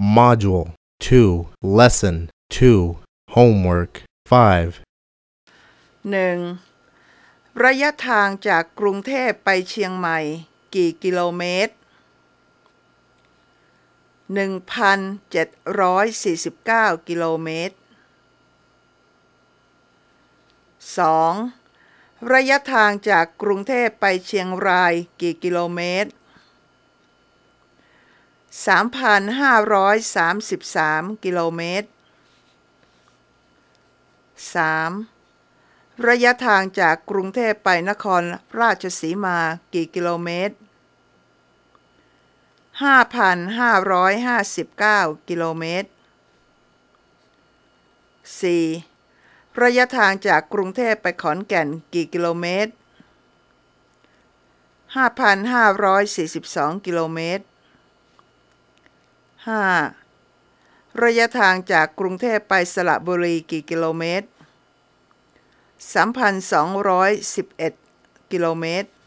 Module 2 Lesson 2 Homework 5 1. ระยะทางจากกรุงเทพไปเชียงใหม่กี่กิโลเมตร 1,749 กิโลเมตร 2. ระยะทางจากกรุงเทพไปเชียงรายกี่กิโลเมตร 3,533 กิโลเมตร 3. ระยะทางจากกรุงเทพไปนครราชสีมากี่กิโลเมตร 5,559 กิโลเมตร 4. ระยะทางจากกรุงเทพไปขอนแก่นกี่กิโลเมตร 5,542 กิโลเมตร 5. ระยะทางจากกรุงเทพไปสระบุรีกี่กิโลเมตร 3,211 กิโลเมตร